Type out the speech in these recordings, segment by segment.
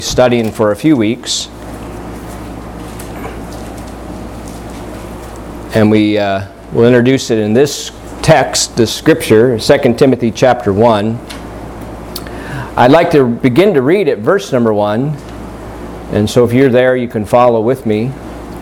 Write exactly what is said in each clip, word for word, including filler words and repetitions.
Studying for a few weeks, and we uh, will introduce it in this text, this scripture, Second Timothy chapter one. I'd like to begin to read at verse number one, and so if you're there you can follow with me.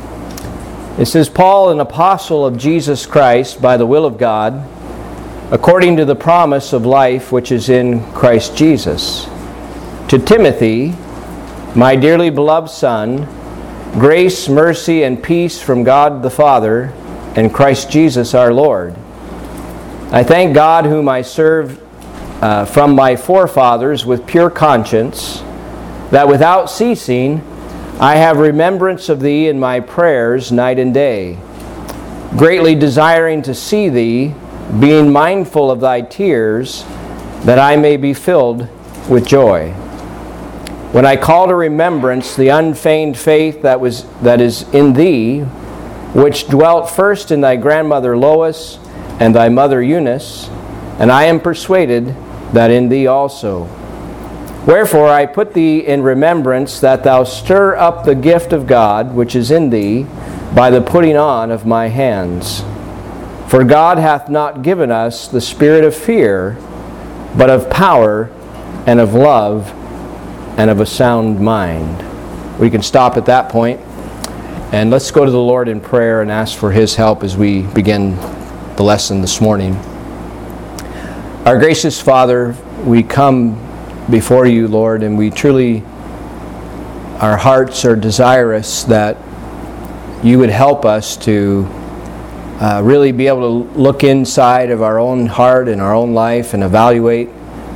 It says, Paul, an apostle of Jesus Christ by the will of God, according to the promise of life which is in Christ Jesus, to Timothy, my dearly beloved Son, grace, mercy, and peace from God the Father and Christ Jesus our Lord. I thank God whom I serve uh, from my forefathers with pure conscience, that without ceasing I have remembrance of thee in my prayers night and day, greatly desiring to see thee, being mindful of thy tears, that I may be filled with joy. When I call to remembrance the unfeigned faith that was that is in thee, which dwelt first in thy grandmother Lois and thy mother Eunice, and I am persuaded that in thee also. Wherefore I put thee in remembrance that thou stir up the gift of God which is in thee by the putting on of my hands. For God hath not given us the spirit of fear, but of power and of love and of a sound mind. We can stop at that point, and let's go to the Lord in prayer and ask for His help as we begin the lesson this morning. Our gracious Father, we come before you, Lord, and we truly, our hearts are desirous that you would help us to uh, really be able to look inside of our own heart and our own life and evaluate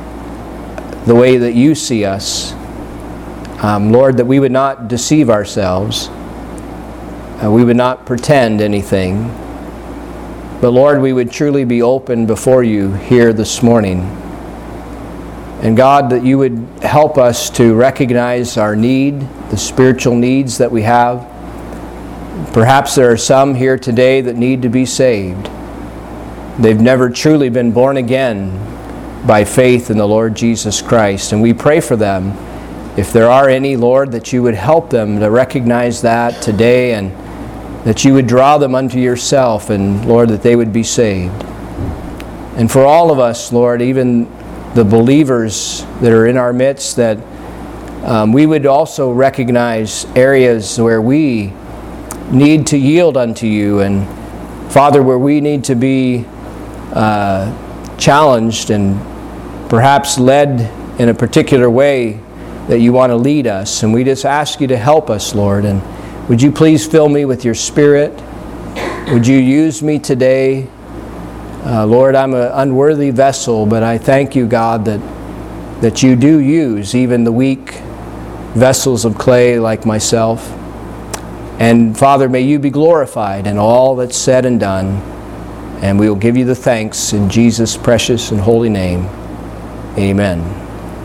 the way that you see us. Um, Lord, that we would not deceive ourselves. Uh, we would not pretend anything. But Lord, we would truly be open before you here this morning. And God, that you would help us to recognize our need, the spiritual needs that we have. Perhaps there are some here today that need to be saved. They've never truly been born again by faith in the Lord Jesus Christ. And we pray for them. If there are any, Lord, that you would help them to recognize that today, and that you would draw them unto yourself, and Lord, that they would be saved. And for all of us, Lord, even the believers that are in our midst, that um, we would also recognize areas where we need to yield unto you, and Father, where we need to be uh, challenged and perhaps led in a particular way that you want to lead us. And we just ask you to help us, Lord. And would you please fill me with your Spirit? Would you use me today? Uh, Lord, I'm an unworthy vessel, but I thank you, God, that, that you do use even the weak vessels of clay like myself. And Father, may you be glorified in all that's said and done. And we will give you the thanks in Jesus' precious and holy name. Amen.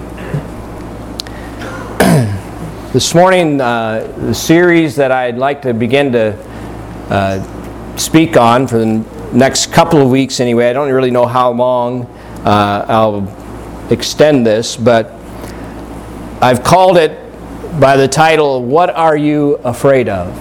This morning, uh, the series that I'd like to begin to uh, speak on for the next couple of weeks anyway, I don't really know how long uh, I'll extend this, but I've called it by the title, What Are You Afraid Of?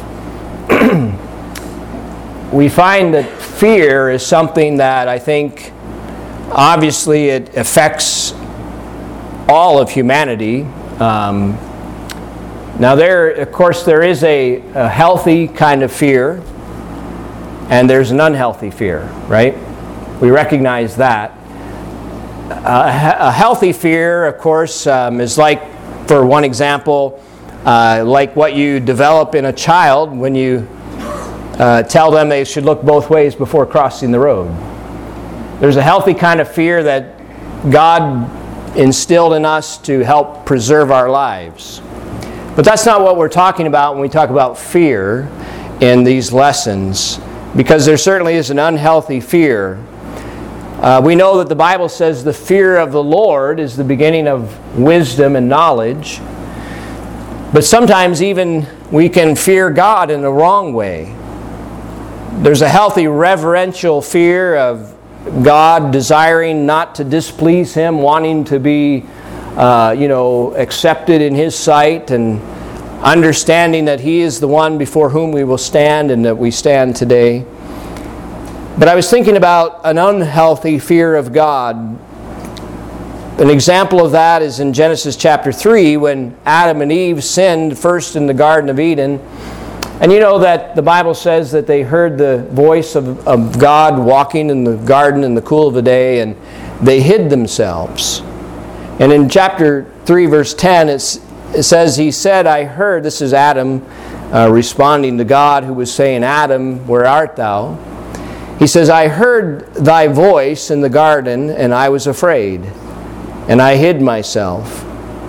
We find that fear is something that I think obviously it affects all of humanity. Um, Now there, of course, there is a, a healthy kind of fear, and there's an unhealthy fear, right? We recognize that. Uh, a healthy fear, of course, um, is like, for one example, uh, like what you develop in a child when you uh, tell them they should look both ways before crossing the road. There's a healthy kind of fear that God instilled in us to help preserve our lives. But that's not what we're talking about when we talk about fear in these lessons, because there certainly is an unhealthy fear. Uh, we know that the Bible says the fear of the Lord is the beginning of wisdom and knowledge. But sometimes even we can fear God in the wrong way. There's a healthy reverential fear of God, desiring not to displease Him, wanting to be uh, you know, accepted in His sight, and understanding that He is the one before whom we will stand and that we stand today. But I was thinking about an unhealthy fear of God. An example of that is in Genesis chapter three, when Adam and Eve sinned first in the Garden of Eden. And you know that the Bible says that they heard the voice of, of God walking in the garden in the cool of the day, and they hid themselves. And in chapter three, verse ten, it's, it says, He said, I heard, this is Adam uh, responding to God, who was saying, Adam, where art thou? He says, I heard thy voice in the garden, and I was afraid, and I hid myself.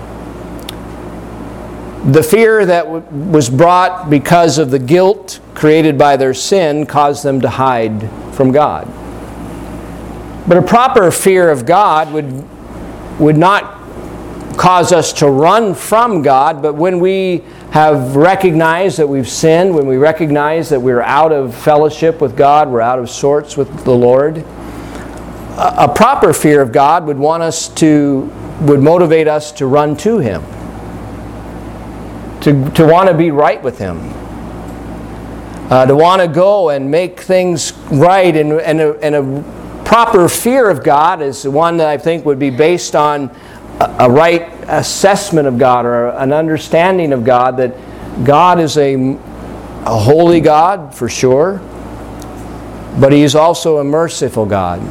The fear that w- was brought because of the guilt created by their sin caused them to hide from God. But a proper fear of God would, would not cause us to run from God, but when we have recognized that we've sinned, when we recognize that we're out of fellowship with God, we're out of sorts with the Lord, a, a proper fear of God would want us to, would motivate us to run to Him. To, to want to be right with Him. Uh, to want to go and make things right. And, and, a, and a proper fear of God is one that I think would be based on a, a right assessment of God, or an understanding of God, that God is a, a holy God, for sure, but He is also a merciful God.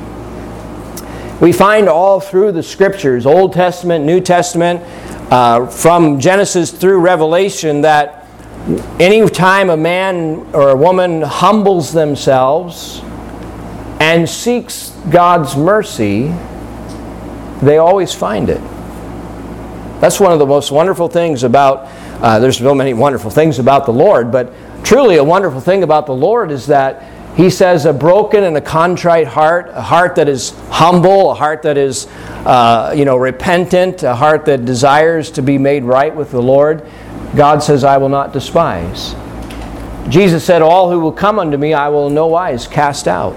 We find all through the Scriptures, Old Testament, New Testament, Uh, from Genesis through Revelation, that any time a man or a woman humbles themselves and seeks God's mercy, they always find it. That's one of the most wonderful things about, uh, there's so many wonderful things about the Lord, but truly a wonderful thing about the Lord is that He says a broken and a contrite heart, a heart that is humble, a heart that is uh, you know, repentant, a heart that desires to be made right with the Lord, God says, I will not despise. Jesus said, all who will come unto me, I will in no wise cast out.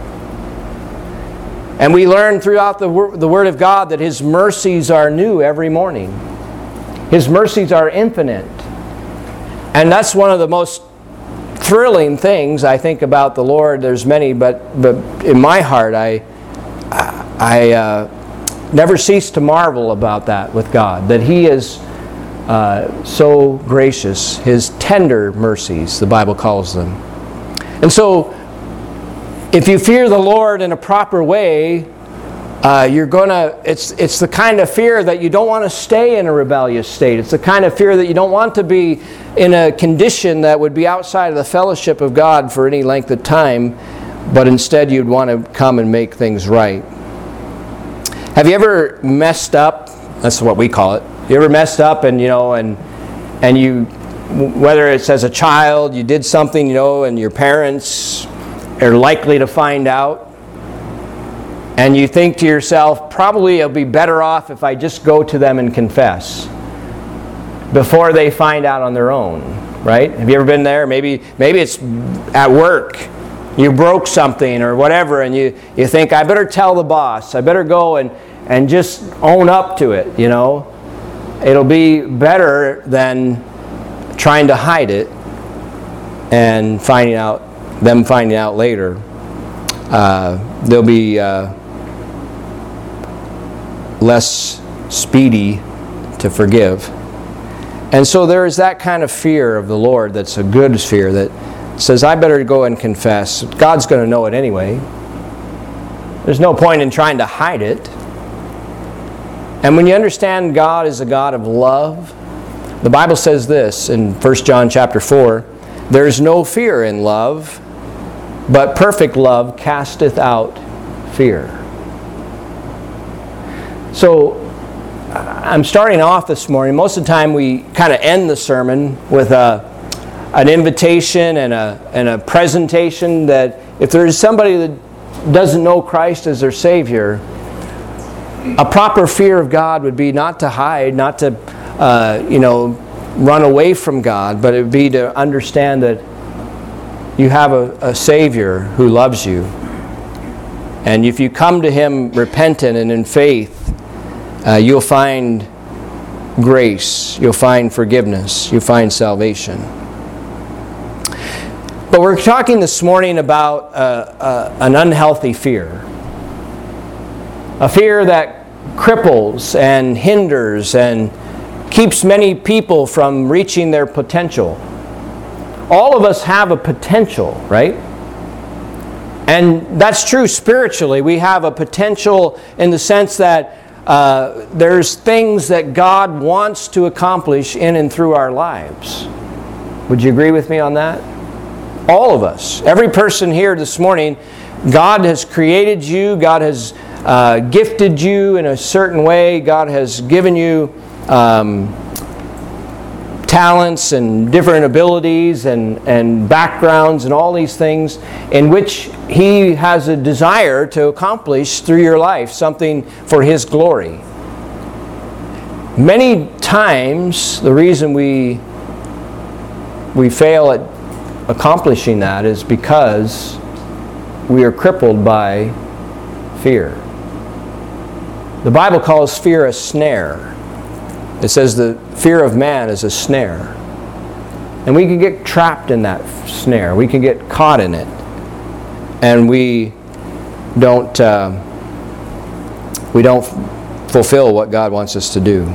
And we learn throughout the, wor- the Word of God that His mercies are new every morning. His mercies are infinite. And that's one of the most thrilling things I think about the Lord. There's many, but but in my heart, I I uh, never cease to marvel about that with God, that He is uh, so gracious. His tender mercies, the Bible calls them. And so, if you fear the Lord in a proper way, uh, you're gonna. It's it's the kind of fear that you don't want to stay in a rebellious state. It's the kind of fear that you don't want to be in a condition that would be outside of the fellowship of God for any length of time, but instead you'd want to come and make things right. Have you ever messed up? That's what we call it. You ever messed up and, you know, and and you, whether it's as a child, you did something, you know, and your parents are likely to find out, and you think to yourself, probably it'll be better off if I just go to them and confess before they find out on their own, right? Have you ever been there? Maybe maybe it's at work. You broke something or whatever, and you, you think, I better tell the boss. I better go and, and just own up to it, you know. It'll be better than trying to hide it and finding out, them finding out later. Uh, they'll be uh, less speedy to forgive. And so there is that kind of fear of the Lord that's a good fear that says, I better go and confess. God's going to know it anyway. There's no point in trying to hide it. And when you understand God is a God of love, the Bible says this in First John chapter four, there is no fear in love, but perfect love casteth out fear. So, I'm starting off this morning. Most of the time we kind of end the sermon with a, an invitation and a, and a presentation that if there is somebody that doesn't know Christ as their Savior, a proper fear of God would be not to hide, not to uh, you know, run away from God, but it would be to understand that you have a, a Savior who loves you. And if you come to Him repentant and in faith, Uh, you'll find grace. You'll find forgiveness. You'll find salvation. But we're talking this morning about uh, uh, an unhealthy fear. A fear that cripples and hinders and keeps many people from reaching their potential. All of us have a potential, right? And that's true spiritually. We have a potential in the sense that uh, there's things that God wants to accomplish in and through our lives. Would you agree with me on that? All of us. Every person here this morning, God has created you. God has uh, gifted you in a certain way. God has given you um, talents and different abilities and, and backgrounds and all these things in which He has a desire to accomplish through your life, something for His glory. Many times, the reason we we fail at accomplishing that is because we are crippled by fear. The Bible calls fear a snare. It says the fear of man is a snare. And we can get trapped in that snare. We can get caught in it. And we don't uh, we don't fulfill what God wants us to do.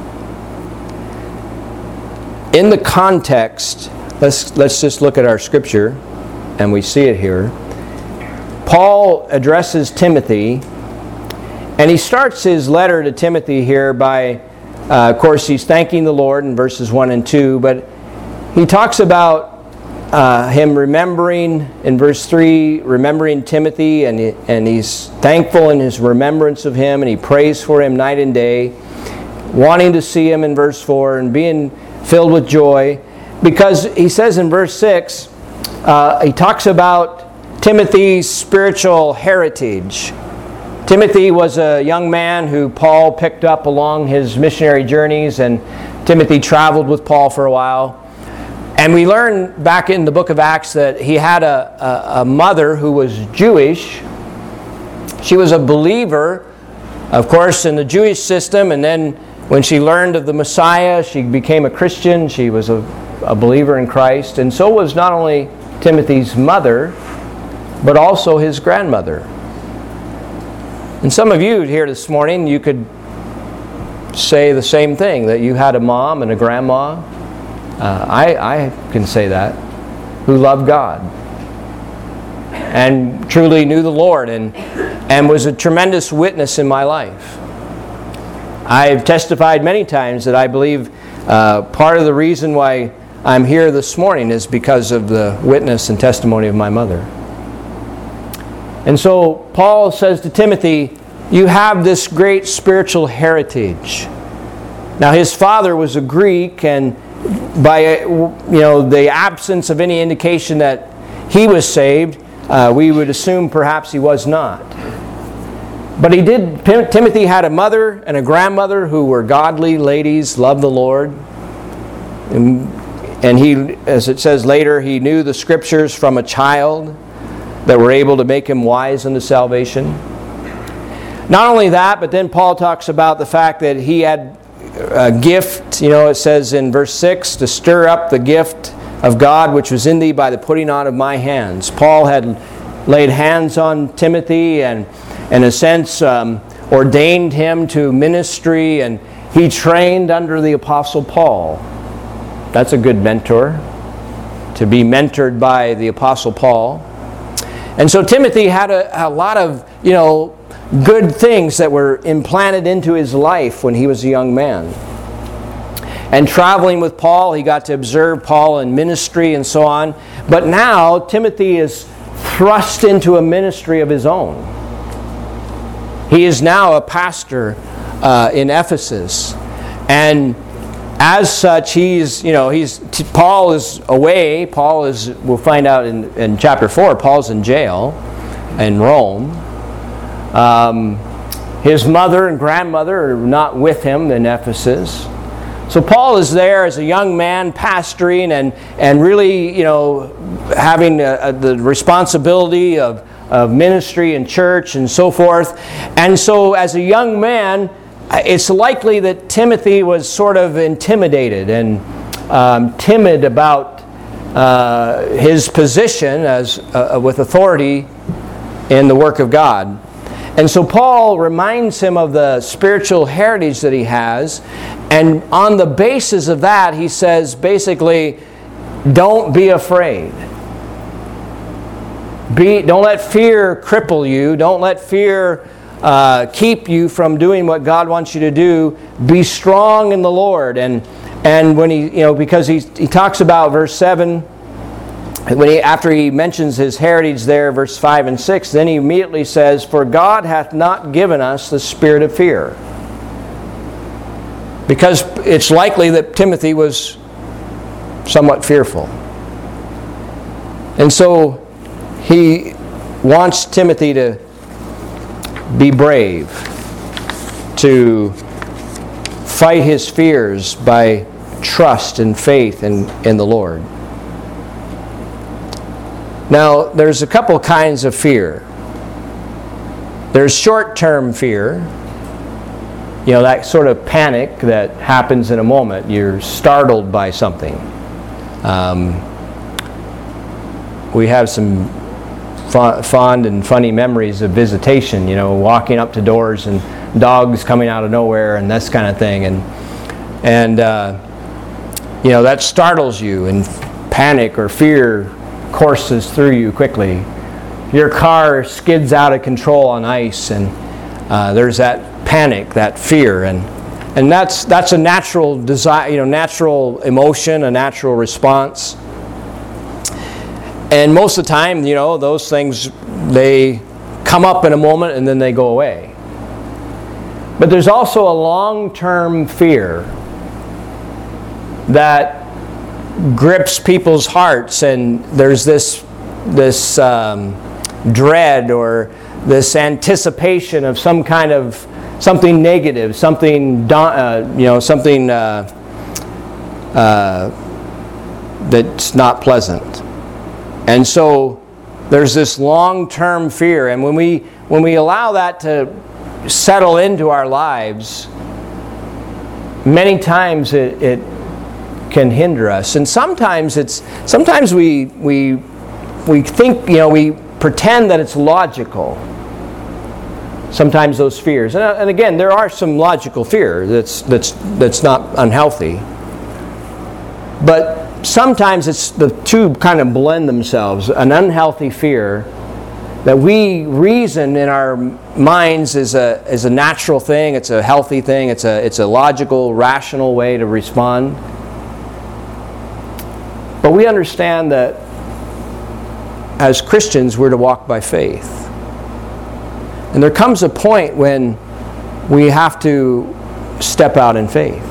In the context, let's let's just look at our scripture, and we see it here. Paul addresses Timothy, and he starts his letter to Timothy here by, uh, of course, he's thanking the Lord in verses one and two, but he talks about uh, him remembering, in verse three, remembering Timothy, and, he, and he's thankful in his remembrance of him, and he prays for him night and day, wanting to see him in verse four, and being filled with joy, because he says in verse six, uh, he talks about Timothy's spiritual heritage. Timothy was a young man who Paul picked up along his missionary journeys, and Timothy traveled with Paul for a while. And we learn back in the book of Acts that he had a, a, a mother who was Jewish. She was a believer, of course, in the Jewish system, and then when she learned of the Messiah, she became a Christian. She was a, a believer in Christ. And so was not only Timothy's mother, but also his grandmother. And some of you here this morning, you could say the same thing, that you had a mom and a grandma. Uh, I, I can say that, who loved God and truly knew the Lord and, and was a tremendous witness in my life. I've testified many times that I believe uh, part of the reason why I'm here this morning is because of the witness and testimony of my mother. And so Paul says to Timothy, you have this great spiritual heritage. Now his father was a Greek, and by you know the absence of any indication that he was saved, uh, we would assume perhaps he was not. But he did. Timothy had a mother and a grandmother who were godly ladies, loved the Lord. And, and he, as it says later, he knew the scriptures from a child that were able to make him wise unto salvation. Not only that, but then Paul talks about the fact that he had a gift. You know, it says in verse six, to stir up the gift of God which was in thee by the putting on of my hands. Paul had laid hands on Timothy and in a sense, um, ordained him to ministry, and he trained under the Apostle Paul. That's a good mentor, to be mentored by the Apostle Paul. And so Timothy had a, a lot of, you know, good things that were implanted into his life when he was a young man. And traveling with Paul, he got to observe Paul in ministry and so on. But now Timothy is thrust into a ministry of his own. He is now a pastor uh, in Ephesus, and as such, he's you know he's Paul is away. Paul is we'll find out in, in chapter four. Paul's in jail in Rome. Um, his mother and grandmother are not with him in Ephesus. So Paul is there as a young man pastoring and and really you know having a, a, the responsibility of. of ministry and church and so forth. And so as a young man, it's likely that Timothy was sort of intimidated and um, timid about uh, his position as uh, with authority in the work of God. And so Paul reminds him of the spiritual heritage that he has, and on the basis of that, he says basically, don't be afraid. Be, don't let fear cripple you. Don't let fear uh, keep you from doing what God wants you to do. Be strong in the Lord. And and when he, you know, because he he talks about verse seven. When he, after he mentions his heritage there, verse five and six, then he immediately says, "For God hath not given us the spirit of fear." Because it's likely that Timothy was somewhat fearful. And so he wants Timothy to be brave, to fight his fears by trust and faith in, in the Lord. Now, there's a couple kinds of fear. There's short-term fear. You know, that sort of panic that happens in a moment. You're startled by something. Um, we have some fa- fond and funny memories of visitation, you know, walking up to doors and dogs coming out of nowhere and this kind of thing. And, and uh, you know, that startles you, and panic or fear courses through you quickly. Your car skids out of control on ice, and uh, there's that panic, that fear, and and that's that's a natural desire, you know, natural emotion, a natural response. And most of the time, you know, those things, they come up in a moment and then they go away. But there's also a long-term fear that grips people's hearts, and there's this this um, dread or this anticipation of some kind of something negative, something uh, you know, something uh, uh, that's not pleasant. And so there's this long-term fear, and when we when we allow that to settle into our lives, many times it, it can hinder us. And sometimes it's sometimes we we we think, you know, we pretend that it's logical. Sometimes those fears, and, and again, there are some logical fear that's that's that's not unhealthy. But sometimes it's the two kind of blend themselves. An unhealthy fear that we reason in our minds is a is a natural thing. It's a healthy thing. It's a it's a logical, rational way to respond. But we understand that as Christians, we're to walk by faith. And there comes a point when we have to step out in faith.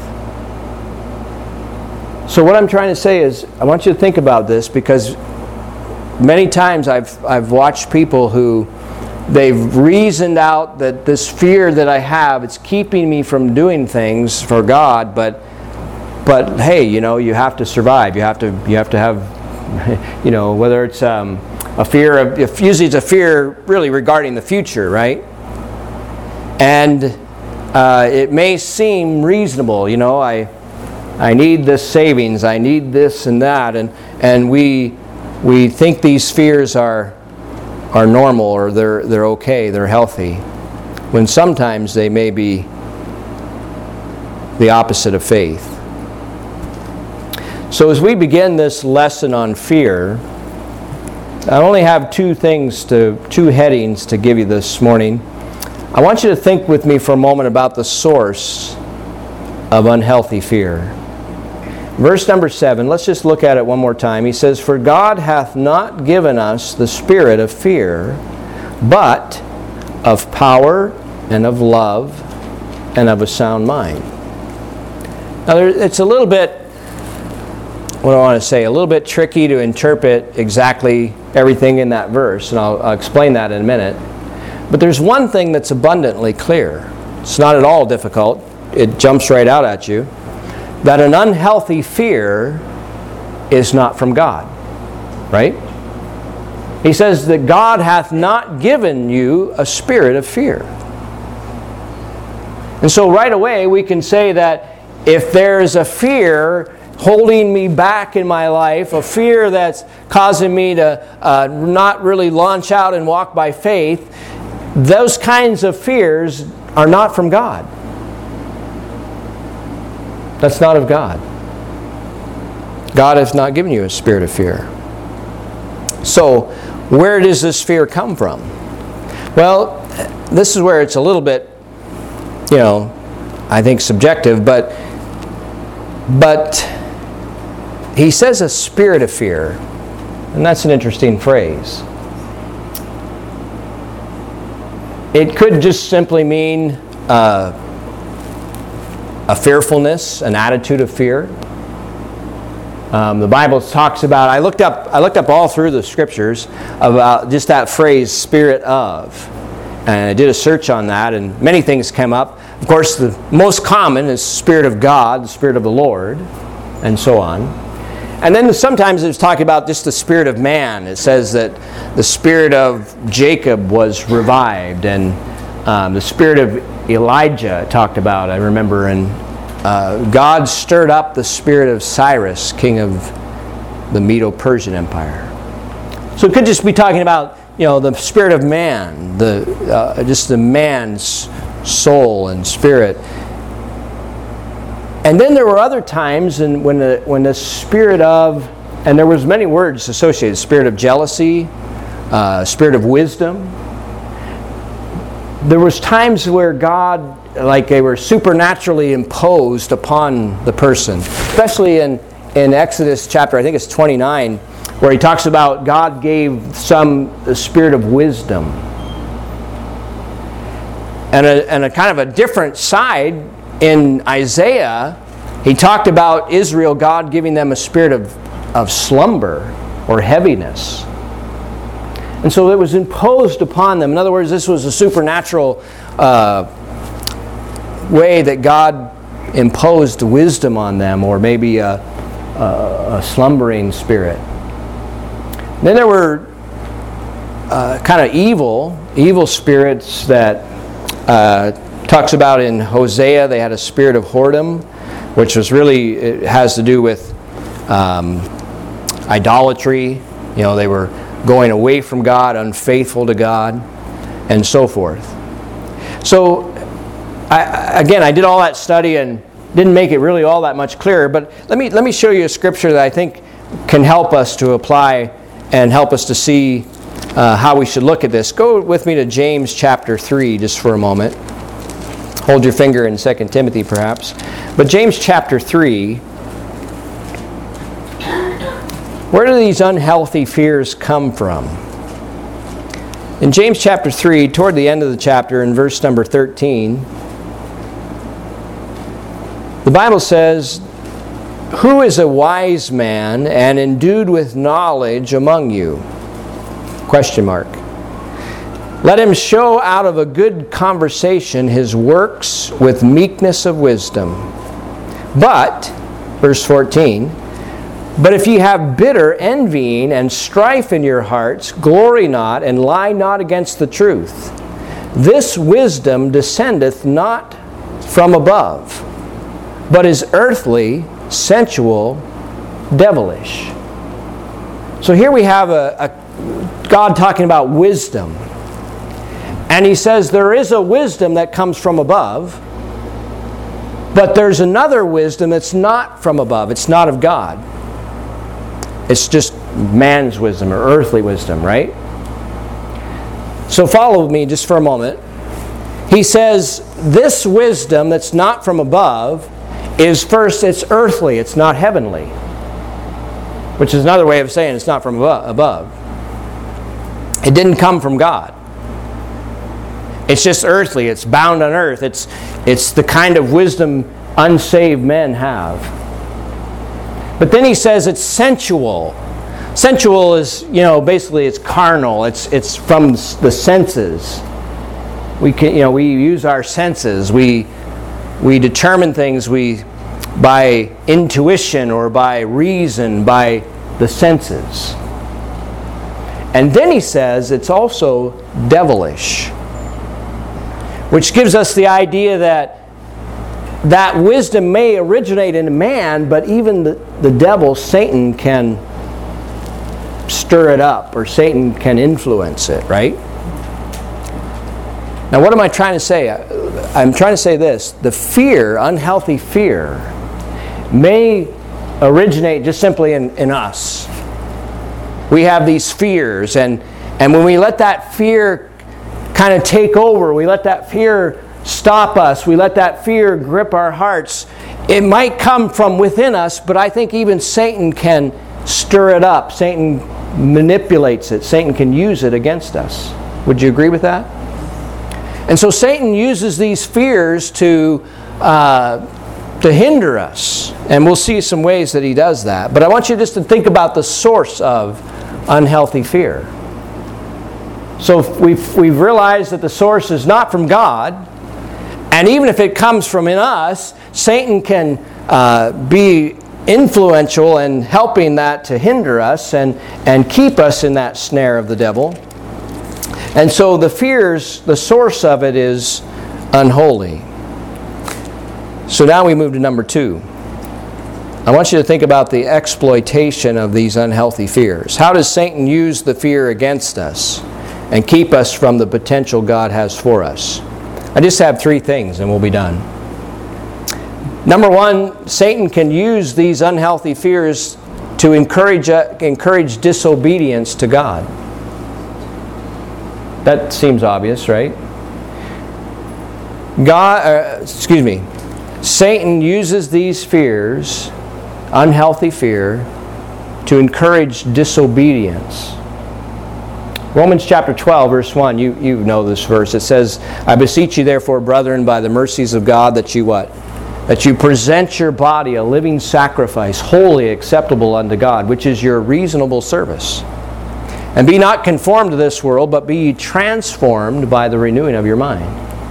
So what I'm trying to say is, I want you to think about this, because many times I've I've watched people who they've reasoned out that this fear that I have, it's keeping me from doing things for God, but But hey, you know, you have to survive. You have to, you have to have, you know, whether it's um, a fear of, if usually it's a fear really regarding the future, right? And uh, it may seem reasonable, you know, I, I need this savings, I need this and that, and and we, we think these fears are, are normal, or they're they're okay, they're healthy, when sometimes they may be the opposite of faith. So as we begin this lesson on fear, I only have two things to, two headings to give you this morning. I want you to think with me for a moment about the source of unhealthy fear. Verse number seven, let's just look at it one more time. He says, "For God hath not given us the spirit of fear, but of power and of love and of a sound mind." Now, there, it's a little bit, what do I want to say, a little bit tricky to interpret exactly everything in that verse, and I'll, I'll explain that in a minute. But there's one thing that's abundantly clear. It's not at all difficult. It jumps right out at you. That an unhealthy fear is not from God. Right? He says that God hath not given you a spirit of fear. And so right away we can say that if there's a fear holding me back in my life, a fear that's causing me to uh, not really launch out and walk by faith, those kinds of fears are not from God. That's not of God. God has not given you a spirit of fear. So, where does this fear come from? Well, this is where it's a little bit, you know, I think subjective, but but he says a spirit of fear, and that's an interesting phrase. It could just simply mean uh, a fearfulness, an attitude of fear. Um, the Bible talks about, I looked up I looked up all through the scriptures about just that phrase, spirit of. And I did a search on that, and many things came up. Of course, the most common is Spirit of God, the Spirit of the Lord, and so on. And then sometimes it's talking about just the spirit of man. It says that the spirit of Jacob was revived, and um, the spirit of Elijah talked about, I remember, and uh, God stirred up the spirit of Cyrus, king of the Medo-Persian Empire. So it could just be talking about, you know, the spirit of man, the uh, just the man's soul and spirit. And then there were other times in, when the when the spirit of, and there was many words associated, spirit of jealousy, uh, spirit of wisdom. There was times where God, like they were supernaturally imposed upon the person, especially in, in Exodus chapter, I think it's twenty-nine, where he talks about God gave some the spirit of wisdom. And a, and a kind of a different side in Isaiah, he talked about Israel, God giving them a spirit of, of slumber or heaviness. And so it was imposed upon them. In other words, this was a supernatural uh, way that God imposed wisdom on them, or maybe a, a, a slumbering spirit. Then there were uh, kind of evil, evil spirits that uh, talks about in Hosea. They had a spirit of whoredom, which was really, it has to do with um, idolatry. You know, they were going away from God, unfaithful to God, and so forth. So, I, again, I did all that study and didn't make it really all that much clearer, but let me let me show you a scripture that I think can help us to apply and help us to see uh, how we should look at this. Go with me to James chapter three just for a moment. Hold your finger in Second Timothy perhaps. But James chapter three, where do these unhealthy fears come from? In James chapter three, toward the end of the chapter, in verse number thirteen, the Bible says, "Who is a wise man and endued with knowledge among you?" Question mark. "Let him show out of a good conversation his works with meekness of wisdom. But," verse fourteen, "but if ye have bitter envying and strife in your hearts, glory not, and lie not against the truth. This wisdom descendeth not from above, but is earthly, sensual, devilish." So here we have a, a God talking about wisdom. And he says there is a wisdom that comes from above, but there's another wisdom that's not from above. It's not of God. It's just man's wisdom or earthly wisdom, right? So follow me just for a moment. He says this wisdom that's not from above is first, it's earthly, it's not heavenly. Which is another way of saying it's not from above. It didn't come from God. It's just earthly, it's bound on earth. It's, it's the kind of wisdom unsaved men have. But then he says it's sensual. Sensual is, you know, basically it's carnal. It's it's from the senses. We can, you know, we use our senses. We we determine things we by intuition or by reason, by the senses. And then he says it's also devilish, which gives us the idea that that wisdom may originate in man, but even the, the devil, Satan, can stir it up, or Satan can influence it, right? Now, what am I trying to say? I'm trying to say this. The fear, unhealthy fear, may originate just simply in, in us. We have these fears, and, and when we let that fear kind of take over, we let that fear stop us, we let that fear grip our hearts, it might come from within us, but I think even Satan can stir it up. Satan manipulates it. Satan can use it against us. Would you agree with that? And so Satan uses these fears to uh, to hinder us. And we'll see some ways that he does that. But I want you just to think about the source of unhealthy fear. So we've, we've realized that the source is not from God. And even if it comes from in us, Satan can uh, be influential in helping that to hinder us and, and keep us in that snare of the devil. And so the fears, the source of it is unholy. So now we move to number two. I want you to think about the exploitation of these unhealthy fears. How does Satan use the fear against us and keep us from the potential God has for us? I just have three things and we'll be done. Number one, Satan can use these unhealthy fears to encourage, uh, encourage disobedience to God. That seems obvious, right? God, uh, excuse me. Satan uses these fears, unhealthy fear, to encourage disobedience. Romans chapter twelve, verse one, you, you know this verse. It says, I beseech you therefore, brethren, by the mercies of God, that you what? That you present your body a living sacrifice, wholly acceptable unto God, which is your reasonable service. And be not conformed to this world, but be ye transformed by the renewing of your mind.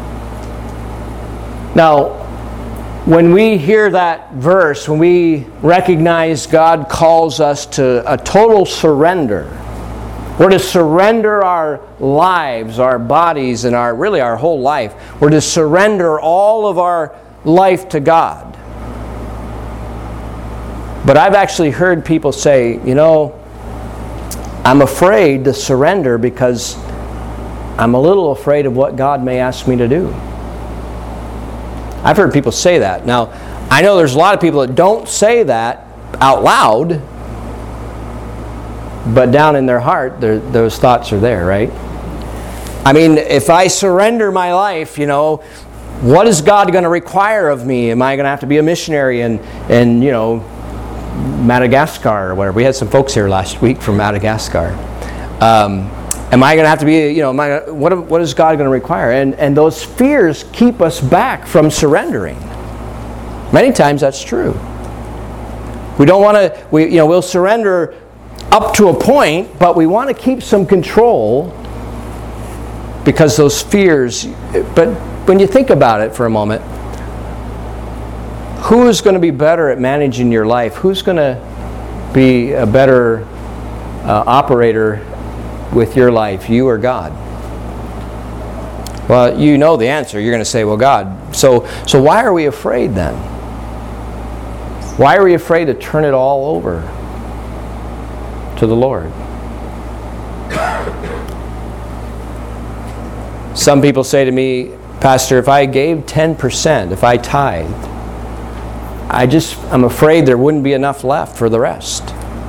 Now, when we hear that verse, when we recognize God calls us to a total surrender, we're to surrender our lives, our bodies, and our really our whole life. We're to surrender all of our life to God. But I've actually heard people say, you know, I'm afraid to surrender because I'm a little afraid of what God may ask me to do. I've heard people say that. Now, I know there's a lot of people that don't say that out loud, but down in their heart, those thoughts are there, right? I mean, if I surrender my life, you know, what is God going to require of me? Am I going to have to be a missionary in, in, you know, Madagascar or whatever? We had some folks here last week from Madagascar. Um, am I going to have to be, you know, am I, what, what is God going to require? And, and those fears keep us back from surrendering. Many times that's true. We don't want to, we, you know, we'll surrender up to a point, but we want to keep some control because those fears, but when you think about it for a moment, who is going to be better at managing your life? Who's going to be a better uh, operator with your life, you or God? Well, you know the answer. You're going to say, well, God. So, so why are we afraid then? Why are we afraid to turn it all over to the Lord? Some people say to me, Pastor, if I gave ten percent, if I tithed, I just, I'm afraid there wouldn't be enough left for the rest.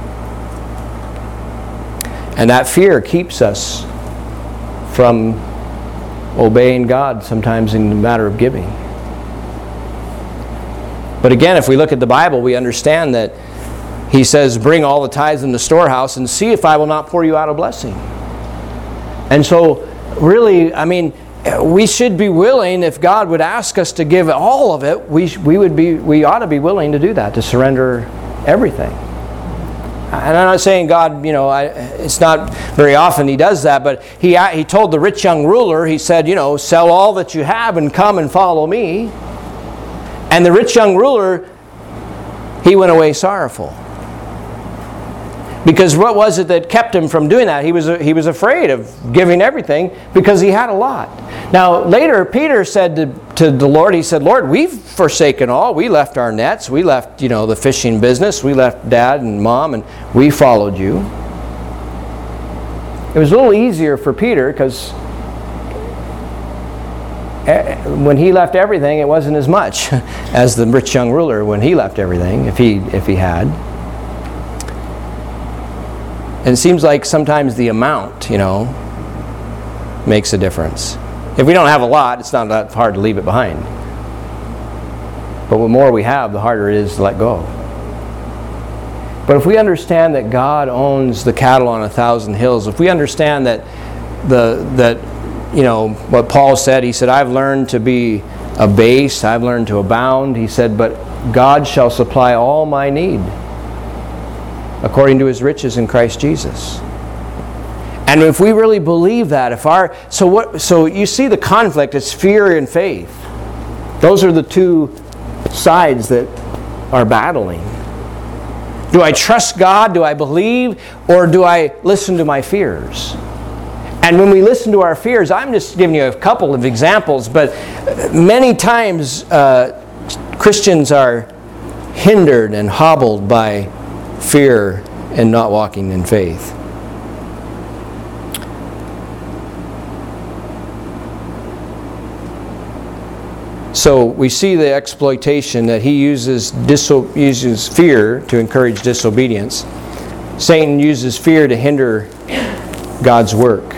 And that fear keeps us from obeying God sometimes in the matter of giving. But again, if we look at the Bible, we understand that He says, bring all the tithes in the storehouse and see if I will not pour you out a blessing. And so, really, I mean, we should be willing, if God would ask us to give all of it, we we would be we ought to be willing to do that, to surrender everything. And I'm not saying God, you know, I, it's not very often He does that, but he he told the rich young ruler, He said, you know, sell all that you have and come and follow me. And the rich young ruler, he went away sorrowful. Because what was it that kept him from doing that? He was he was afraid of giving everything because he had a lot. Now, later, Peter said to, to the Lord, he said, Lord, we've forsaken all. We left our nets. We left, you know, the fishing business. We left Dad and Mom, and we followed you. It was a little easier for Peter because when he left everything, it wasn't as much as the rich young ruler when he left everything, if he, if he had. And it seems like sometimes the amount, you know, makes a difference. If we don't have a lot, it's not that hard to leave it behind. But the more we have, the harder it is to let go. But if we understand that God owns the cattle on a thousand hills, if we understand that the that you know what Paul said, he said, I've learned to be abased, I've learned to abound. He said, but God shall supply all my need according to his riches in Christ Jesus. And if we really believe that, if our so what so you see the conflict, it's fear and faith. Those are the two sides that are battling. Do I trust God? Do I believe? Or do I listen to my fears? And when we listen to our fears, I'm just giving you a couple of examples, but many times uh, Christians are hindered and hobbled by fear and not walking in faith. So we see the exploitation that he uses, diso- uses fear to encourage disobedience. Satan uses fear to hinder God's work.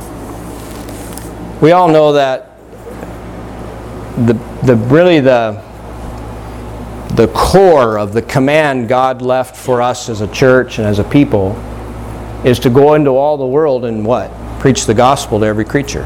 We all know that the the really the the core of the command God left for us as a church and as a people is to go into all the world and what? Preach the gospel to every creature.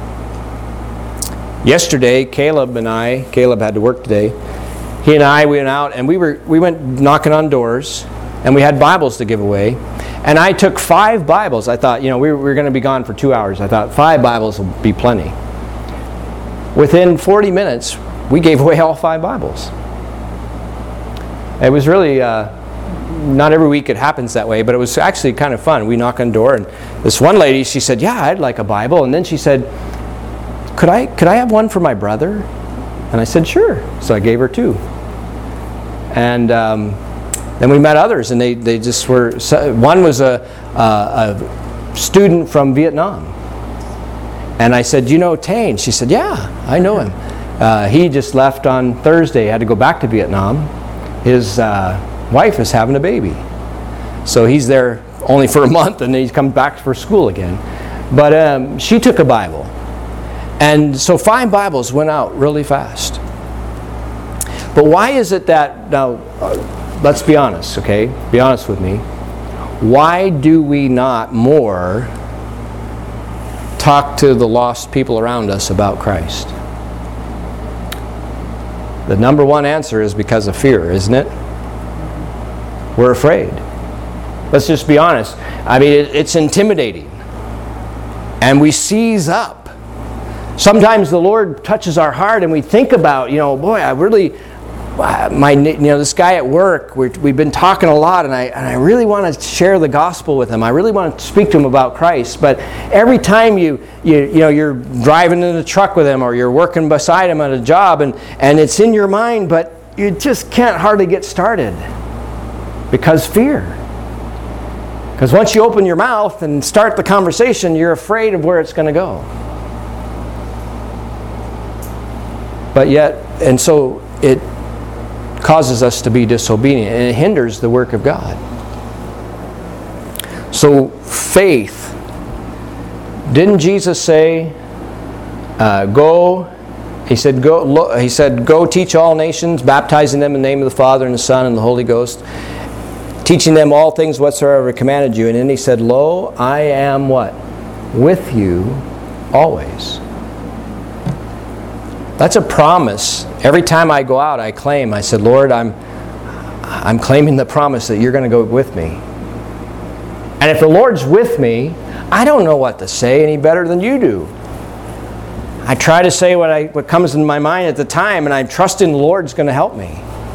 Yesterday, Caleb and I, Caleb had to work today, he and I went out and we were we went knocking on doors and we had Bibles to give away. And I took five Bibles. I thought, you know, we were, we were going to be gone for two hours. I thought five Bibles will be plenty. Within forty minutes, we gave away all five Bibles. It was really, uh, not every week it happens that way, but it was actually kind of fun. We knock on the door and this one lady, she said, yeah, I'd like a Bible. And then she said, could I, could I have one for my brother? And I said, sure. So I gave her two. And um, then we met others, and they, they just were, one was a, a, a student from Vietnam. And I said, you know Tane? She said, yeah, I know him. Uh, he just left on Thursday, had to go back to Vietnam. His uh, wife is having a baby. So he's there only for a month, and then he's come back for school again. But um, she took a Bible. And so five Bibles went out really fast. But why is it that, now, uh, let's be honest, okay? Be honest with me. Why do we not more talk to the lost people around us about Christ? The number one answer is because of fear, isn't it? We're afraid. Let's just be honest. I mean, it, it's intimidating. And we seize up. Sometimes the Lord touches our heart and we think about, you know, boy, I really, my, you know, this guy at work, we're, we've been talking a lot, and I, and I really want to share the gospel with him. I really want to speak to him about Christ. But every time you, you, you know, you're driving in the truck with him, or you're working beside him at a job, and, and it's in your mind, but you just can't hardly get started because fear. Because once you open your mouth and start the conversation, you're afraid of where it's going to go. But yet, and so it causes us to be disobedient, and it hinders the work of God. So faith. Didn't Jesus say, uh, "Go"? He said, "Go." Lo, he said, "Go teach all nations, baptizing them in the name of the Father and the Son and the Holy Ghost, teaching them all things whatsoever I commanded you." And then he said, "Lo, I am what? With you always." That's a promise. Every time I go out, I claim. I said, Lord, I'm I'm claiming the promise that you're going to go with me. And if the Lord's with me, I don't know what to say any better than you do. I try to say what I what comes in my mind at the time, and I'm trusting the Lord's going to help me.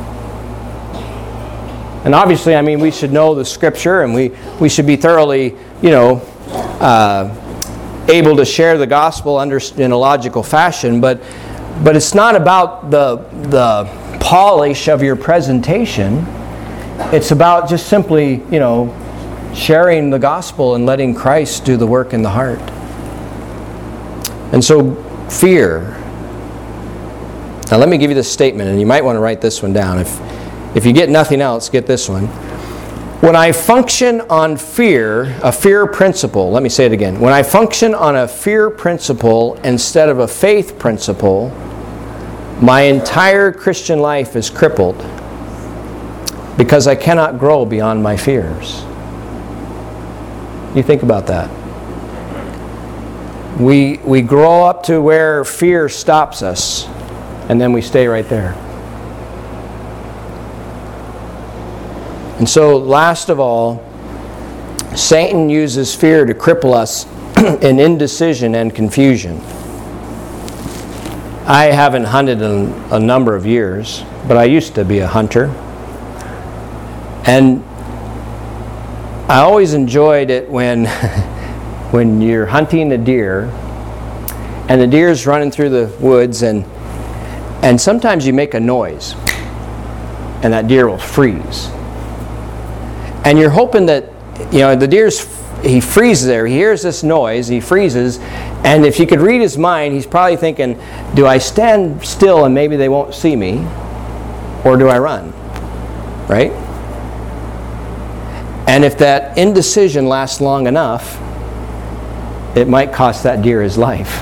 And obviously, I mean, we should know the Scripture, and we, we should be thoroughly, you know, uh, able to share the gospel under, in a logical fashion, but but it's not about the the polish of your presentation. It's about just simply, you know, sharing the gospel and letting Christ do the work in the heart. And so, fear. Now let me give you this statement, and you might want to write this one down. If if you get nothing else, get this one. When I function on fear, a fear principle, let me say it again. When I function on a fear principle instead of a faith principle, my entire Christian life is crippled because I cannot grow beyond my fears. You think about that. We, we grow up to where fear stops us, and then we stay right there. And so, last of all, Satan uses fear to cripple us in indecision and confusion. I haven't hunted in a number of years, but I used to be a hunter. And I always enjoyed it when, when you're hunting a deer, and the deer's running through the woods, and, and sometimes you make a noise, and that deer will freeze. And you're hoping that, you know, the deer's, he freezes there, he hears this noise, he freezes, and if you could read his mind, he's probably thinking, do I stand still and maybe they won't see me, or do I run? Right? And if that indecision lasts long enough, it might cost that deer his life.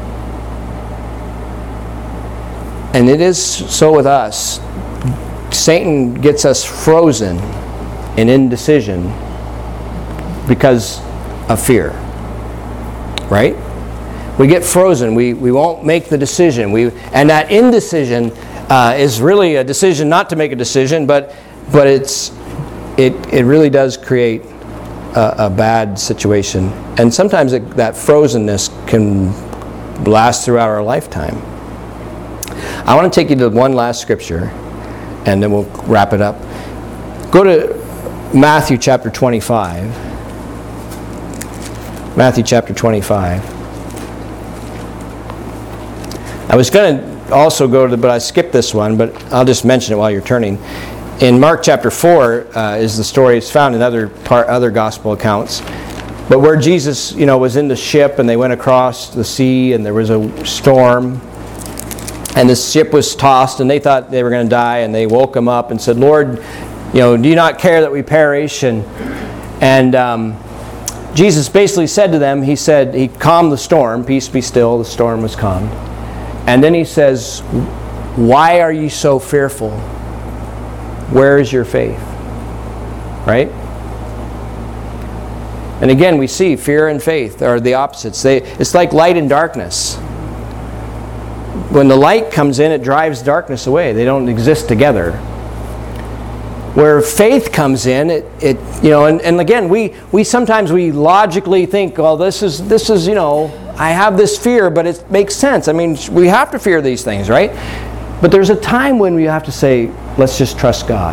And it is so with us. Satan gets us frozen in indecision because of fear. Right? We get frozen. We, we won't make the decision. We, and that indecision uh, is really a decision not to make a decision, but but it's it it really does create a, a bad situation. And sometimes it, that frozenness can last throughout our lifetime. I want to take you to one last scripture, and then we'll wrap it up. Go to Matthew chapter twenty-five. Matthew chapter twenty-five. I was going to also go to, but I skipped this one, but I'll just mention it while you're turning. In Mark chapter four uh, is the story. It's found in other part, other gospel accounts. But where Jesus, you know, was in the ship and they went across the sea and there was a storm. And the ship was tossed and they thought they were going to die, and they woke him up and said, Lord, you know, do you not care that we perish? And and um, Jesus basically said to them, he said, he calmed the storm, peace be still, the storm was calmed. And then he says, why are you so fearful? Where is your faith? Right? And again, we see fear and faith are the opposites. They, it's like light and darkness. When the light comes in, it drives darkness away. They don't exist together. Where faith comes in, it, it you know, and, and again, we, we sometimes we logically think, well, this is this is, you know, I have this fear, but it makes sense. I mean, we have to fear these things, right? But there's a time when we have to say, let's just trust God.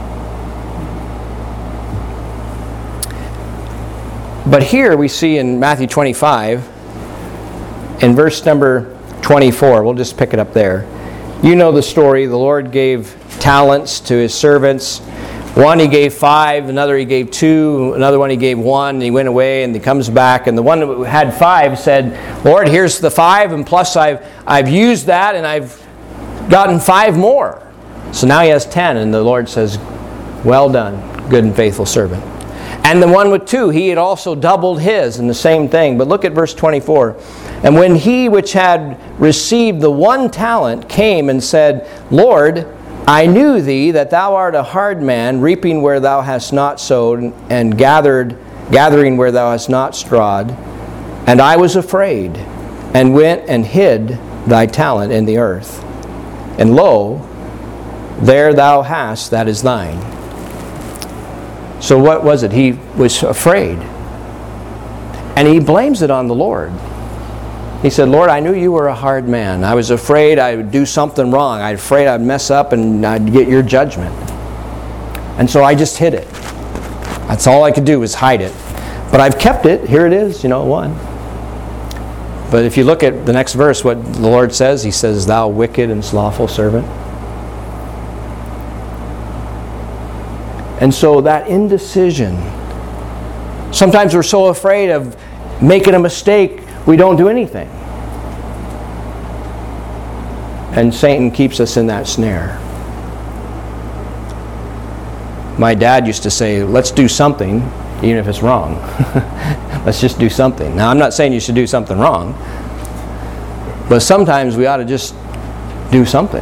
But here we see in Matthew twenty-five, in verse number twenty-four, we'll just pick it up there. You know the story. The Lord gave talents to his servants. One he gave five, another he gave two, another one he gave one, and he went away and he comes back. And the one that had five said, Lord, here's the five, and plus I've I've used that and I've gotten five more. So now he has ten, and the Lord says, well done, good and faithful servant. And the one with two, he had also doubled his, and the same thing. But look at verse twenty-four. And when he which had received the one talent came and said, Lord, I knew thee that thou art a hard man, reaping where thou hast not sowed, and gathered, gathering where thou hast not strawed. And I was afraid, and went and hid thy talent in the earth. And lo, there thou hast that is thine. So what was it? He was afraid. And he blames it on the Lord. He said, Lord, I knew you were a hard man. I was afraid I would do something wrong. I was afraid I'd mess up and I'd get your judgment. And so I just hid it. That's all I could do was hide it. But I've kept it. Here it is, you know, one. But if you look at the next verse, what the Lord says, He says, "Thou wicked and slothful servant." And so that indecision, sometimes we're so afraid of making a mistake, we don't do anything. And Satan keeps us in that snare. My dad used to say, let's do something, even if it's wrong. Let's just do something. Now, I'm not saying you should do something wrong, but sometimes we ought to just do something.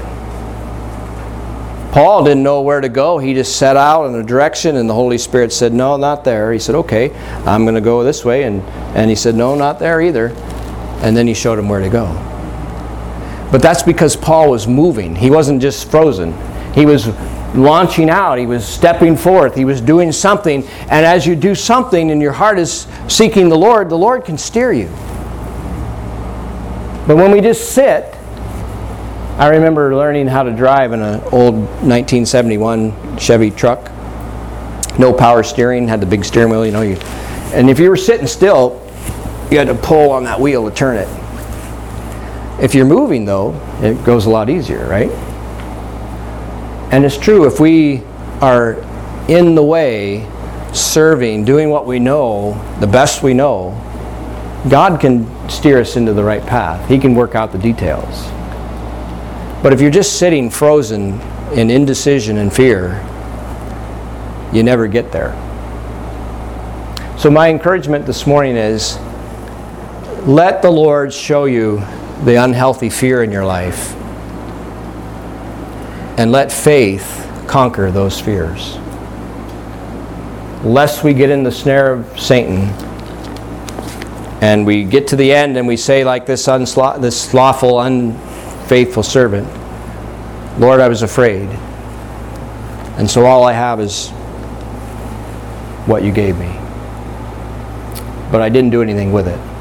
Paul didn't know where to go. He just set out in a direction, and the Holy Spirit said, no, not there. He said, okay, I'm going to go this way. And, and he said, no, not there either. And then he showed him where to go. But that's because Paul was moving. He wasn't just frozen. He was launching out. He was stepping forth. He was doing something. And as you do something and your heart is seeking the Lord, the Lord can steer you. But when we just sit, I remember learning how to drive in an old nineteen seventy-one Chevy truck. No power steering, had the big steering wheel, you know. You, and if you were sitting still, you had to pull on that wheel to turn it. If you're moving, though, it goes a lot easier, right? And it's true, if we are in the way, serving, doing what we know, the best we know, God can steer us into the right path. He can work out the details. But if you're just sitting frozen in indecision and fear, you never get there. So my encouragement this morning is, let the Lord show you the unhealthy fear in your life, and let faith conquer those fears. Lest we get in the snare of Satan and we get to the end and we say, like this, unslo- this slothful, unfaithful servant, Lord, I was afraid, and so all I have is what you gave me. But I didn't do anything with it.